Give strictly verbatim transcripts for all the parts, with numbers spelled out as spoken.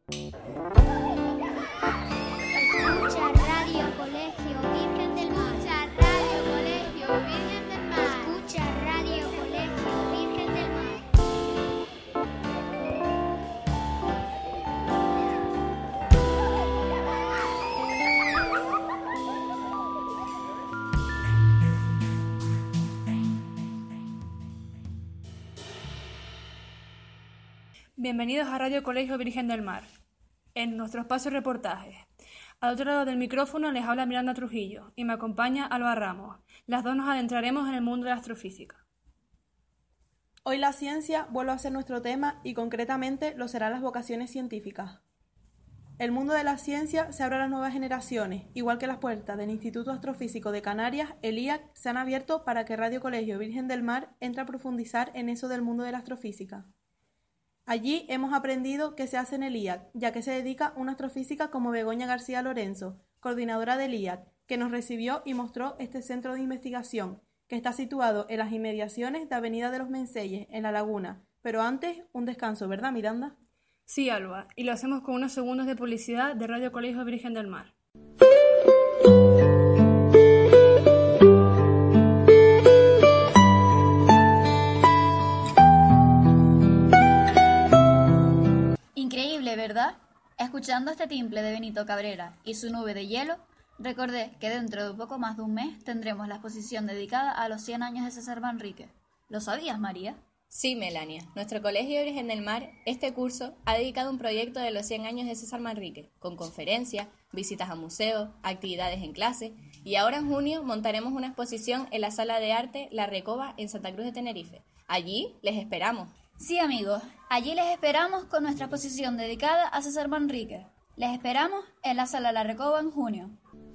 Escucha Radio Colegio Virgen del Mar. Escucha Radio Colegio Virgen del Mar. Escucha Radio Colegio Virgen del Mar. Bienvenidos a Radio Colegio Virgen del Mar, en nuestro espacio reportajes. Al otro lado del micrófono les habla Miranda Trujillo y me acompaña Alba Ramos. Las dos nos adentraremos en el mundo de la astrofísica. Hoy la ciencia vuelve a ser nuestro tema y concretamente lo serán las vocaciones científicas. El mundo de la ciencia se abre a las nuevas generaciones, igual que las puertas del Instituto Astrofísico de Canarias, el I A C, se han abierto para que Radio Colegio Virgen del Mar entre a profundizar en eso del mundo de la astrofísica. Allí hemos aprendido qué se hace en el I A C, ya que se dedica una astrofísica como Begoña García Lorenzo, coordinadora del I A C, que nos recibió y mostró este centro de investigación, que está situado en las inmediaciones de Avenida de los Menceyes, en La Laguna. Pero antes, un descanso, ¿verdad, Miranda? Sí, Alba, y lo hacemos con unos segundos de publicidad de Radio Colegio Virgen del Mar. Increíble, ¿verdad? Escuchando este timple de Benito Cabrera y su nube de hielo, recordé que dentro de poco más de un mes tendremos la exposición dedicada a los cien años de César Manrique. ¿Lo sabías, María? Sí, Melania. Nuestro Colegio Virgen del Mar, este curso, ha dedicado un proyecto de los cien años de César Manrique, con conferencias, visitas a museos, actividades en clase, y ahora en junio montaremos una exposición en la Sala de Arte La Recoba en Santa Cruz de Tenerife. Allí les esperamos. Sí, amigos, allí les esperamos con nuestra exposición dedicada a César Manrique. Les esperamos en la Sala La Recoba en junio.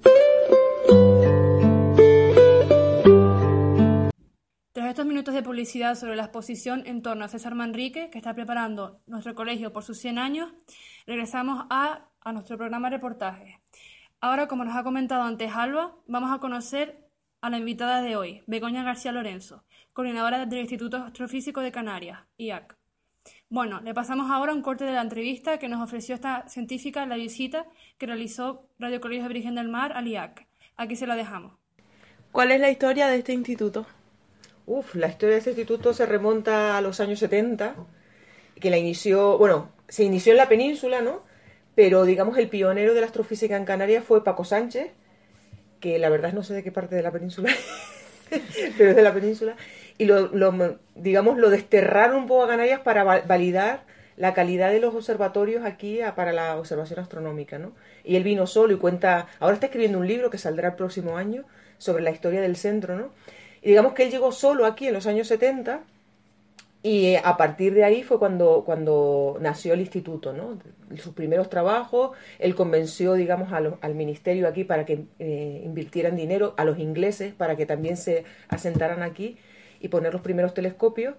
Tras estos minutos de publicidad sobre la exposición en torno a César Manrique, que está preparando nuestro colegio por sus cien años, regresamos a, a nuestro programa de reportajes. Ahora, como nos ha comentado antes Alba, vamos a conocer a la invitada de hoy, Begoña García Lorenzo, coordinadora del Instituto Astrofísico de Canarias, I A C. Bueno, le pasamos ahora un corte de la entrevista que nos ofreció esta científica en la visita que realizó Radio Colegio Virgen del Mar al I A C. Aquí se la dejamos. ¿Cuál es la historia de este instituto? Uf, la historia de este instituto se remonta a los años setenta, que la inició, bueno, se inició en la península, ¿no? Pero digamos el pionero de la astrofísica en Canarias fue Paco Sánchez, que la verdad no sé de qué parte de la península, pero es de la península, y lo, lo, digamos, lo desterraron un poco a Canarias para validar la calidad de los observatorios aquí a, para la observación astronómica, ¿no? Y él vino solo y cuenta, ahora está escribiendo un libro que saldrá el próximo año sobre la historia del centro, ¿no? Y digamos que él llegó solo aquí en los años setenta y a partir de ahí fue cuando, cuando nació el instituto, ¿no? Sus primeros trabajos, él convenció, digamos, a lo, al ministerio aquí para que eh, invirtieran dinero, a los ingleses para que también se asentaran aquí y poner los primeros telescopios,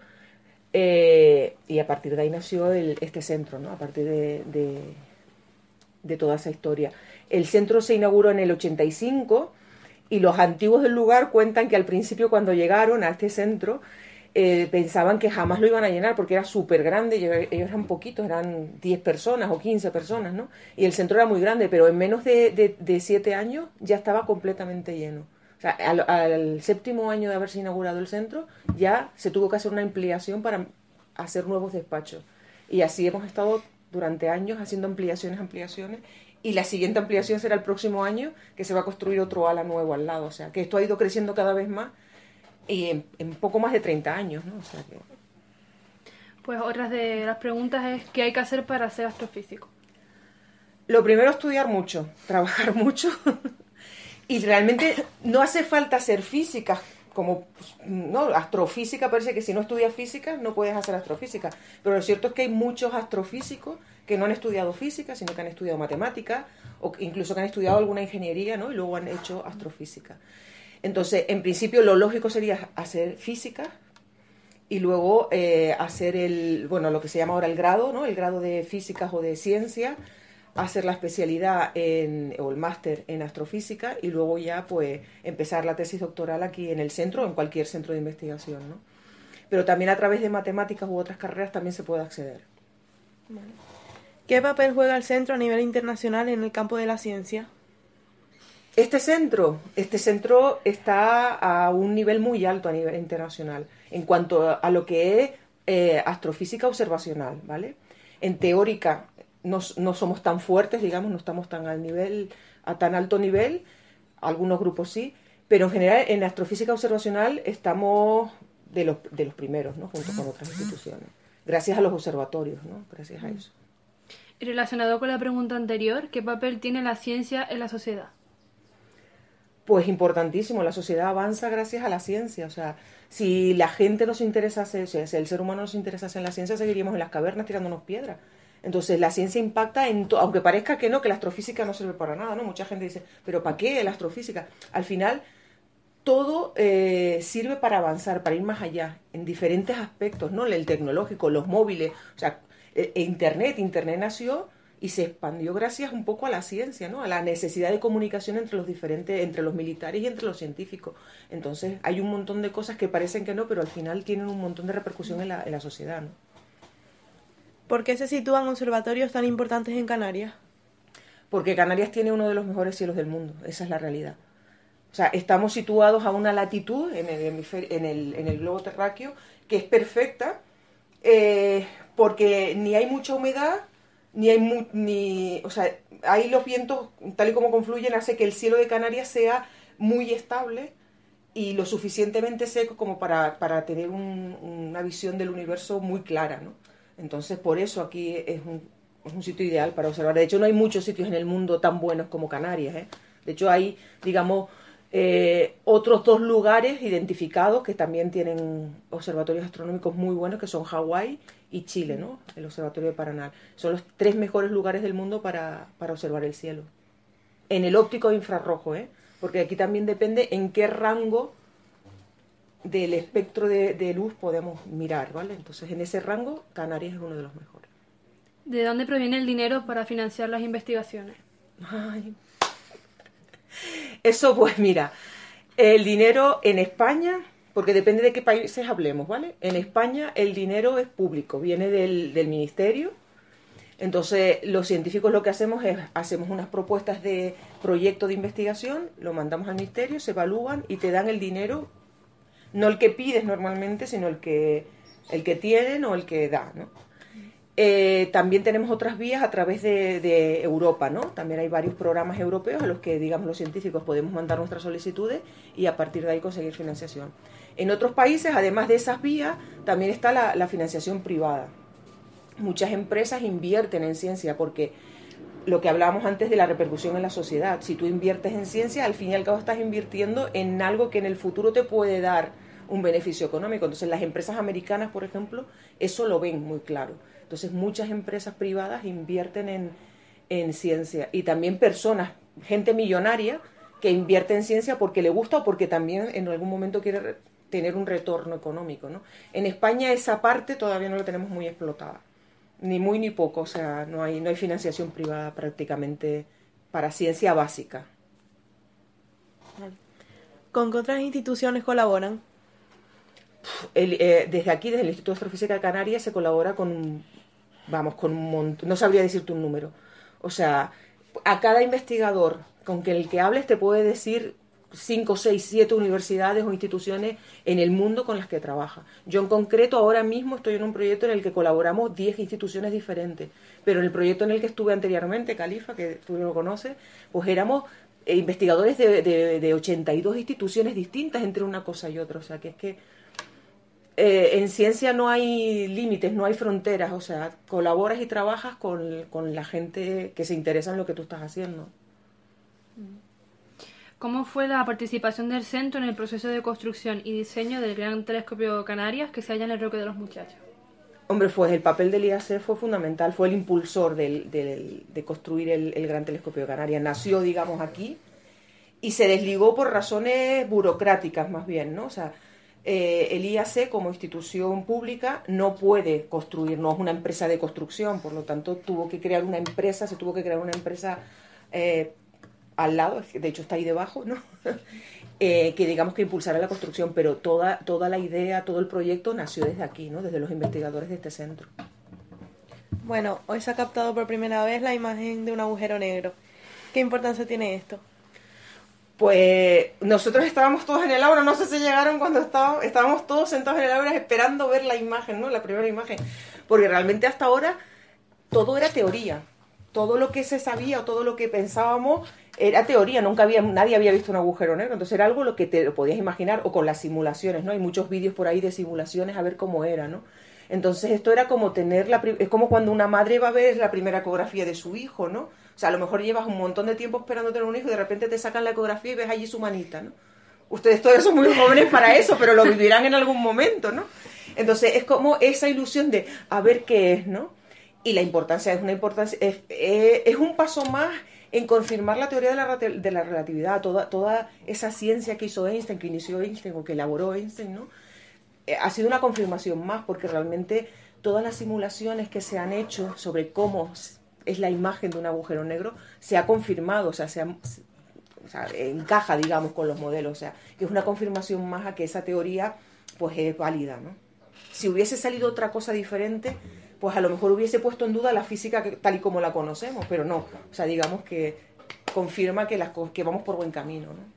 eh, y a partir de ahí nació el, este centro, ¿no? A partir de, de, de toda esa historia. El centro se inauguró en el ochenta y cinco y los antiguos del lugar cuentan que al principio cuando llegaron a este centro Eh, pensaban que jamás lo iban a llenar porque era súper grande, ellos eran poquitos, eran diez personas o quince personas, ¿no? Y el centro era muy grande, pero en menos de, de, de siete años ya estaba completamente lleno. O sea, al, al séptimo año de haberse inaugurado el centro ya se tuvo que hacer una ampliación para hacer nuevos despachos. Y así hemos estado durante años haciendo ampliaciones, ampliaciones, y la siguiente ampliación será el próximo año, que se va a construir otro ala nuevo al lado. O sea, que esto ha ido creciendo cada vez más y en, en poco más de treinta años, ¿no? O sea que... Pues otras de las preguntas es ¿qué hay que hacer para ser astrofísico? Lo primero, estudiar mucho, trabajar mucho y realmente no hace falta ser física, como, no, astrofísica parece que si no estudias física no puedes hacer astrofísica, pero lo cierto es que hay muchos astrofísicos que no han estudiado física, sino que han estudiado matemáticas o incluso que han estudiado alguna ingeniería, ¿no? Y luego han hecho astrofísica. Entonces, en principio, lo lógico sería hacer física y luego eh, hacer el, bueno, lo que se llama ahora el grado, ¿no? El grado de físicas o de ciencia, hacer la especialidad en, o el máster en astrofísica y luego ya, pues, empezar la tesis doctoral aquí en el centro o en cualquier centro de investigación, ¿no? Pero también a través de matemáticas u otras carreras también se puede acceder. Vale. ¿Qué papel juega el centro a nivel internacional en el campo de la ciencia? Este centro, este centro está a un nivel muy alto a nivel internacional en cuanto a, a lo que es eh, astrofísica observacional, ¿vale? En teórica no, no somos tan fuertes, digamos, no estamos tan al nivel, a tan alto nivel, algunos grupos sí, pero en general en astrofísica observacional estamos de los, de los primeros, ¿no? Junto con otras instituciones, gracias a los observatorios, ¿no? Gracias a eso. Y relacionado con la pregunta anterior, ¿qué papel tiene la ciencia en la sociedad? Pues importantísimo, la sociedad avanza gracias a la ciencia, o sea, si la gente nos interesase, o sea, si el ser humano nos interesase en la ciencia, seguiríamos en las cavernas tirándonos piedras. Entonces la ciencia impacta en todo, aunque parezca que no, que la astrofísica no sirve para nada, ¿no? Mucha gente dice, ¿pero para qué la astrofísica? Al final, todo eh, sirve para avanzar, para ir más allá, en diferentes aspectos, ¿no? El tecnológico, los móviles, o sea, eh, Internet, Internet nació y se expandió gracias un poco a la ciencia, ¿no? A la necesidad de comunicación entre los diferentes, entre los militares y entre los científicos. Entonces hay un montón de cosas que parecen que no, pero al final tienen un montón de repercusión en la, en la sociedad, ¿no? ¿Por qué se sitúan observatorios tan importantes en Canarias? Porque Canarias tiene uno de los mejores cielos del mundo, esa es la realidad. O sea, estamos situados a una latitud en el, hemisferio, en el, en el globo terráqueo que es perfecta, eh, porque ni hay mucha humedad, ni hay mu ni o sea ahí los vientos tal y como confluyen hace que el cielo de Canarias sea muy estable y lo suficientemente seco como para, para tener un, una visión del universo muy clara, ¿no? Entonces por eso aquí es un, es un sitio ideal para observar. De hecho no hay muchos sitios en el mundo tan buenos como Canarias, ¿eh? De hecho hay, digamos, eh, otros dos lugares identificados que también tienen observatorios astronómicos muy buenos, que son Hawái y Chile, ¿no? El Observatorio de Paranal. Son los tres mejores lugares del mundo para, para observar el cielo. En el óptico de infrarrojo, ¿eh? Porque aquí también depende en qué rango del espectro de, de luz podemos mirar, ¿vale? Entonces, en ese rango, Canarias es uno de los mejores. ¿De dónde proviene el dinero para financiar las investigaciones? Ay. Eso, pues mira, el dinero en España, porque depende de qué países hablemos, ¿vale? En España el dinero es público, viene del, del ministerio. Entonces los científicos lo que hacemos es, hacemos unas propuestas de proyecto de investigación, lo mandamos al ministerio, se evalúan y te dan el dinero, no el que pides normalmente, sino el que, el que tienen o el que da, ¿no? Eh, también tenemos otras vías a través de, de Europa, ¿no? También hay varios programas europeos a los que, digamos, los científicos podemos mandar nuestras solicitudes y a partir de ahí conseguir financiación. En otros países, además de esas vías, también está la, la financiación privada. Muchas empresas invierten en ciencia porque lo que hablábamos antes de la repercusión en la sociedad, si tú inviertes en ciencia, al fin y al cabo estás invirtiendo en algo que en el futuro te puede dar un beneficio económico. Entonces las empresas americanas, por ejemplo, eso lo ven muy claro. Entonces muchas empresas privadas invierten en, en ciencia y también personas, gente millonaria que invierte en ciencia porque le gusta o porque también en algún momento quiere tener un retorno económico, ¿no? En España esa parte todavía no la tenemos muy explotada, ni muy ni poco, o sea, no hay, no hay financiación privada prácticamente para ciencia básica. ¿Con qué otras instituciones colaboran? El, eh, desde aquí, desde el Instituto de Astrofísica de Canarias, se colabora con, vamos, con un montón, no sabría decirte un número. O sea, a cada investigador con que el que hables te puede decir cinco, seis, siete universidades o instituciones en el mundo con las que trabaja. Yo en concreto ahora mismo estoy en un proyecto en el que colaboramos diez instituciones diferentes, pero en el proyecto en el que estuve anteriormente, Califa, que tú lo conoces, pues éramos eh, investigadores de, de, de ochenta y dos instituciones distintas entre una cosa y otra. O sea, que es que Eh, en ciencia no hay límites, no hay fronteras, o sea, colaboras y trabajas con, con la gente que se interesa en lo que tú estás haciendo. ¿Cómo fue la participación del centro en el proceso de construcción y diseño del Gran Telescopio Canarias que se halla en el Roque de los Muchachos? Hombre, pues el papel del I A C fue fundamental, fue el impulsor del, del, de construir el, el Gran Telescopio Canarias. Nació, digamos, aquí y se desligó por razones burocráticas más bien, ¿no? O sea, Eh, el I A C como institución pública no puede construir, no es una empresa de construcción, por lo tanto tuvo que crear una empresa, se tuvo que crear una empresa eh, al lado, de hecho está ahí debajo, ¿no? eh, que digamos que impulsara la construcción, pero toda, toda la idea, todo el proyecto nació desde aquí, ¿no? Desde los investigadores de este centro. Bueno, hoy se ha captado por primera vez la imagen de un agujero negro. ¿Qué importancia tiene esto? Pues nosotros estábamos todos en el aula, no sé si llegaron cuando estábamos, estábamos todos sentados en el aula esperando ver la imagen, ¿no? La primera imagen. Porque realmente hasta ahora todo era teoría. Todo lo que se sabía o todo lo que pensábamos era teoría. Nunca había, nadie había visto un agujero negro. Entonces era algo lo que te lo podías imaginar, o con las simulaciones, ¿no? Hay muchos vídeos por ahí de simulaciones a ver cómo era, ¿no? Entonces esto era como tener la... Es como cuando una madre va a ver la primera ecografía de su hijo, ¿no? O sea, a lo mejor llevas un montón de tiempo esperando tener un hijo y de repente te sacan la ecografía y ves allí su manita, ¿no? Ustedes todos son muy jóvenes para eso, pero lo vivirán en algún momento, ¿no? Entonces es como esa ilusión de a ver qué es, ¿no? Y la importancia es una importancia, es, es, es un paso más en confirmar la teoría de la, de la relatividad, toda, toda esa ciencia que hizo Einstein, que inició Einstein o que elaboró Einstein, ¿no? Eh, ha sido una confirmación más, porque realmente todas las simulaciones que se han hecho sobre cómo es la imagen de un agujero negro se ha confirmado, o sea, se ha, o sea, encaja, digamos, con los modelos, o sea, que es una confirmación más a que esa teoría pues es válida, ¿no? Si hubiese salido otra cosa diferente, pues a lo mejor hubiese puesto en duda la física que, tal y como la conocemos, pero no, o sea, digamos que confirma que, las, que vamos por buen camino, ¿no?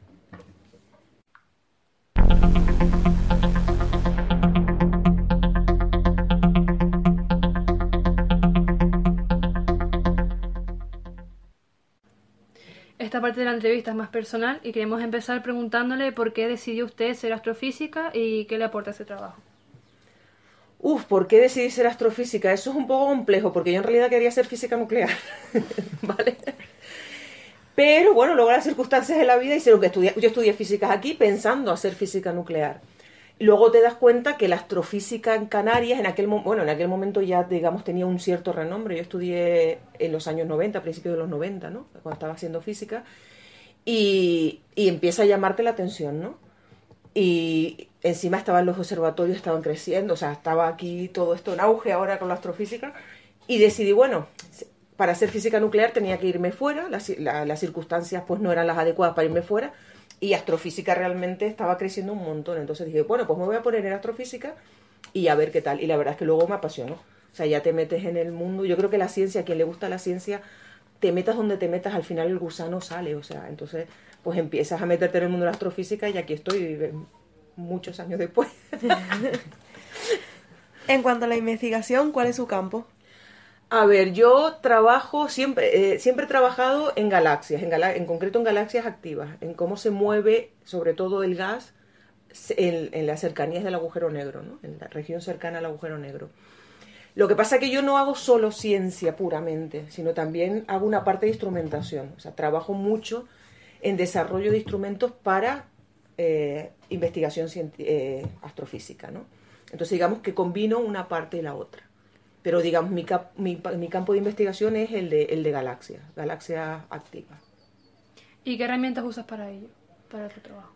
Esta parte de la entrevista es más personal y queremos empezar preguntándole por qué decidió usted ser astrofísica y qué le aporta ese trabajo. Uf, ¿por qué decidí ser astrofísica? Eso es un poco complejo, porque yo en realidad quería ser física nuclear, ¿vale? Pero bueno, luego las circunstancias de la vida hicieron que estudié, yo estudié físicas aquí pensando hacer física nuclear. Luego te das cuenta que la astrofísica en Canarias, en aquel, bueno, en aquel momento ya, digamos, tenía un cierto renombre. Yo estudié en los años noventa, a principios de los noventa, ¿no? Cuando estaba haciendo física. Y, y empieza a llamarte la atención, ¿no? Y encima estaban los observatorios, estaban creciendo, o sea, estaba aquí todo esto en auge ahora con la astrofísica. Y decidí, bueno, para hacer física nuclear tenía que irme fuera, las, la, las circunstancias pues no eran las adecuadas para irme fuera. Y astrofísica realmente estaba creciendo un montón. Entonces dije, bueno, pues me voy a poner en astrofísica y a ver qué tal. Y la verdad es que luego me apasionó. O sea, ya te metes en el mundo. Yo creo que la ciencia, a quien le gusta la ciencia, te metas donde te metas, al final el gusano sale. O sea, entonces pues empiezas a meterte en el mundo de la astrofísica y aquí estoy muchos años después. En cuanto a la investigación, ¿cuál es su campo? A ver, yo trabajo, siempre, eh, siempre he trabajado en galaxias, en, gala en concreto en galaxias activas, en cómo se mueve sobre todo el gas en, en las cercanías del agujero negro, ¿no? En la región cercana al agujero negro. Lo que pasa es que yo no hago solo ciencia puramente, sino también hago una parte de instrumentación. O sea, trabajo mucho en desarrollo de instrumentos para eh, investigación eh, astrofísica, ¿no? Entonces digamos que combino una parte y la otra. Pero digamos, mi, cap mi, mi campo de investigación es el de, el de galaxias, galaxias activas. ¿Y qué herramientas usas para ello, para tu trabajo?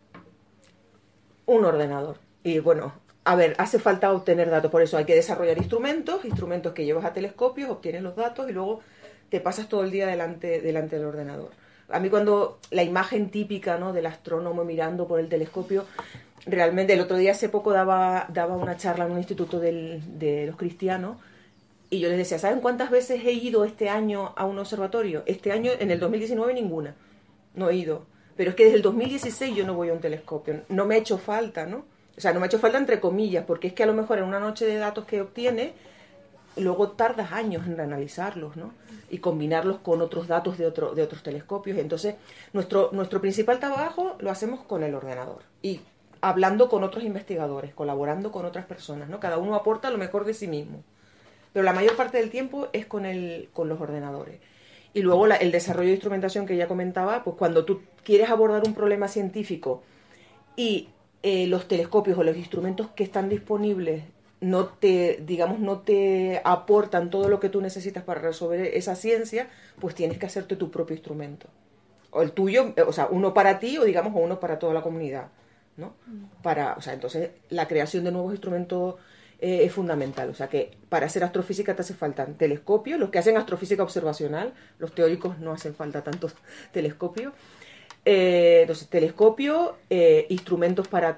Un ordenador. Y bueno, a ver, hace falta obtener datos, por eso hay que desarrollar instrumentos, instrumentos que llevas a telescopios, obtienes los datos y luego te pasas todo el día delante, delante del ordenador. A mí cuando la imagen típica, ¿no?, del astrónomo mirando por el telescopio, realmente el otro día hace poco daba, daba una charla en un instituto del, de los cristianos y yo les decía, ¿saben cuántas veces he ido este año a un observatorio? Este año, en el dos mil diecinueve, ninguna. No he ido. Pero es que desde el dos mil dieciséis yo no voy a un telescopio. No me ha hecho falta, ¿no? O sea, no me ha hecho falta entre comillas, porque es que a lo mejor en una noche de datos que obtienes, luego tardas años en analizarlos, ¿no? Y combinarlos con otros datos de, otro, de otros telescopios. Entonces, nuestro, nuestro principal trabajo lo hacemos con el ordenador. Y hablando con otros investigadores, colaborando con otras personas, ¿no? Cada uno aporta lo mejor de sí mismo. Pero la mayor parte del tiempo es con, el, con los ordenadores. Y luego la, el desarrollo de instrumentación que ya comentaba, pues cuando tú quieres abordar un problema científico y eh, los telescopios o los instrumentos que están disponibles no te, digamos, no te aportan todo lo que tú necesitas para resolver esa ciencia, pues tienes que hacerte tu propio instrumento. O el tuyo, o sea, uno para ti o digamos, o uno para toda la comunidad, ¿no? Para, o sea, entonces la creación de nuevos instrumentos eh, es fundamental. O sea que para hacer astrofísica te hace falta telescopios, los que hacen astrofísica observacional, los teóricos no hacen falta tantos telescopios. Eh, entonces, telescopio, eh, instrumentos para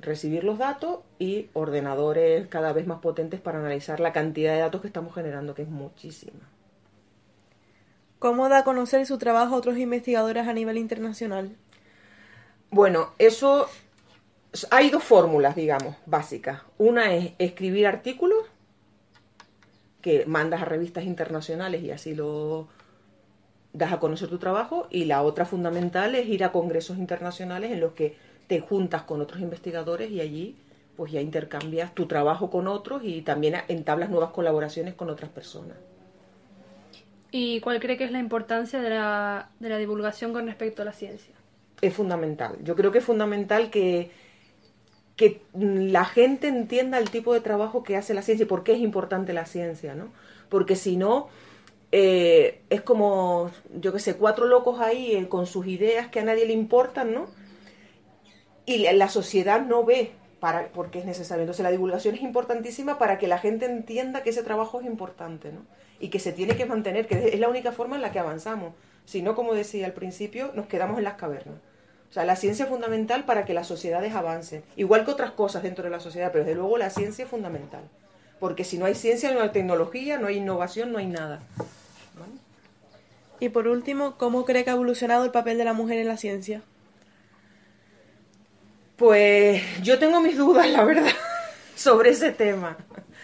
recibir los datos y ordenadores cada vez más potentes para analizar la cantidad de datos que estamos generando, que es muchísima. ¿Cómo da a conocer su trabajo a otros investigadores a nivel internacional? Bueno, eso... Hay dos fórmulas, digamos, básicas. Una es escribir artículos que mandas a revistas internacionales y así lo das a conocer tu trabajo. Y la otra fundamental es ir a congresos internacionales en los que te juntas con otros investigadores y allí pues ya intercambias tu trabajo con otros y también entablas nuevas colaboraciones con otras personas. ¿Y cuál cree que es la importancia de la, de la divulgación con respecto a la ciencia? Es fundamental. Yo creo que es fundamental que, que la gente entienda el tipo de trabajo que hace la ciencia y por qué es importante la ciencia, ¿no? Porque si no, eh, es como, yo qué sé, cuatro locos ahí eh, con sus ideas que a nadie le importan, ¿no? Y la, la sociedad no ve para, por qué es necesario. Entonces la divulgación es importantísima para que la gente entienda que ese trabajo es importante, ¿no? Y que se tiene que mantener, que es la única forma en la que avanzamos. Si no, como decía al principio, nos quedamos en las cavernas. O sea, la ciencia es fundamental para que las sociedades avancen, igual que otras cosas dentro de la sociedad, pero desde luego la ciencia es fundamental. Porque si no hay ciencia, no hay tecnología, no hay innovación, no hay nada. ¿Vale? Y por último, ¿cómo cree que ha evolucionado el papel de la mujer en la ciencia? Pues yo tengo mis dudas, la verdad, sobre ese tema.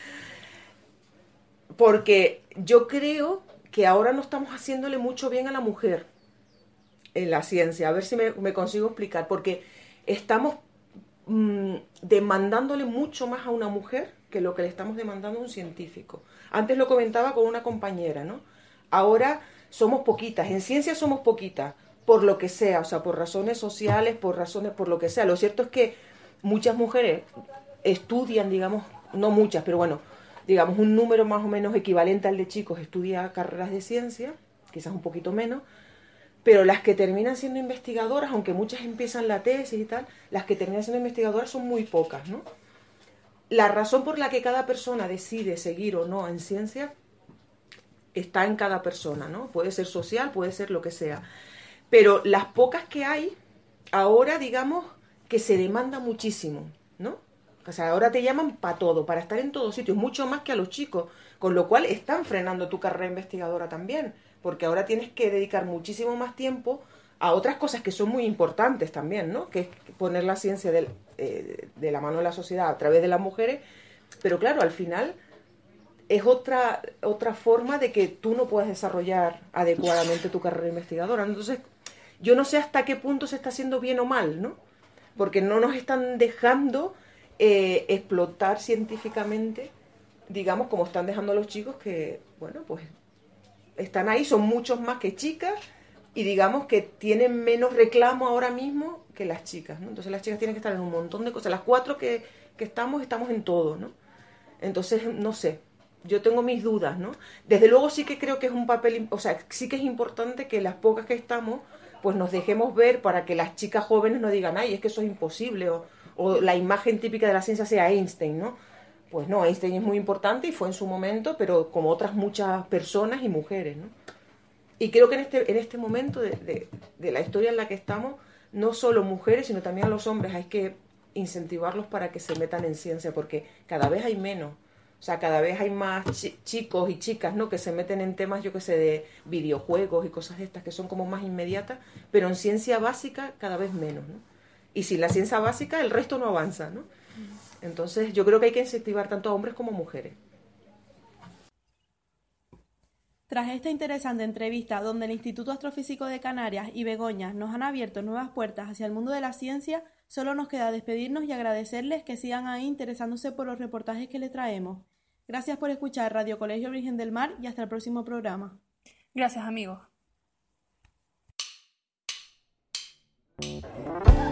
Porque yo creo que ahora no estamos haciéndole mucho bien a la mujer en la ciencia. A ver si me, me consigo explicar. Porque estamos mmm, demandándole mucho más a una mujer que lo que le estamos demandando a un científico. Antes lo comentaba con una compañera, ¿no? Ahora somos poquitas. En ciencia somos poquitas. Por lo que sea, o sea, por razones sociales, por razones, por lo que sea. Lo cierto es que muchas mujeres estudian, digamos, no muchas, pero bueno, digamos, un número más o menos equivalente al de chicos estudia carreras de ciencia, quizás un poquito menos, pero las que terminan siendo investigadoras, aunque muchas empiezan la tesis y tal, las que terminan siendo investigadoras son muy pocas, ¿no? La razón por la que cada persona decide seguir o no en ciencia está en cada persona, ¿no? Puede ser social, puede ser lo que sea. Pero las pocas que hay, ahora digamos que se demanda muchísimo, ¿no? O sea, ahora te llaman para todo, para estar en todos sitios, mucho más que a los chicos, con lo cual están frenando tu carrera investigadora también, porque ahora tienes que dedicar muchísimo más tiempo a otras cosas que son muy importantes también, ¿no? Que es poner la ciencia de, eh, de la mano de la sociedad a través de las mujeres, pero claro, al final es otra, otra forma de que tú no puedas desarrollar adecuadamente tu carrera investigadora. Entonces, yo no sé hasta qué punto se está haciendo bien o mal, ¿no? Porque no nos están dejando eh, explotar científicamente, digamos, como están dejando a los chicos que, bueno, pues están ahí, son muchos más que chicas y digamos que tienen menos reclamo ahora mismo que las chicas, ¿no? Entonces las chicas tienen que estar en un montón de cosas. Las cuatro que, que estamos, estamos en todo, ¿no? Entonces, no sé. Yo tengo mis dudas, ¿no? Desde luego sí que creo que es un papel, o sea, sí que es importante que las pocas que estamos, pues nos dejemos ver para que las chicas jóvenes no digan, ay, es que eso es imposible, o, o la imagen típica de la ciencia sea Einstein, ¿no? Pues no, Einstein es muy importante y fue en su momento, pero como otras muchas personas y mujeres, ¿no? Y creo que en este, en este momento de, de, de la historia en la que estamos, no solo mujeres, sino también a los hombres, hay que incentivarlos para que se metan en ciencia, porque cada vez hay menos. O sea, cada vez hay más ch- chicos y chicas, ¿no? Que se meten en temas, yo qué sé, de videojuegos y cosas de estas que son como más inmediatas, pero en ciencia básica cada vez menos, ¿no? Y sin la ciencia básica el resto no avanza, ¿no? Entonces yo creo que hay que incentivar tanto a hombres como a mujeres. Tras esta interesante entrevista donde el Instituto Astrofísico de Canarias y Begoña nos han abierto nuevas puertas hacia el mundo de la ciencia, solo nos queda despedirnos y agradecerles que sigan ahí interesándose por los reportajes que les traemos. Gracias por escuchar Radio Colegio Virgen del Mar y hasta el próximo programa. Gracias, amigos.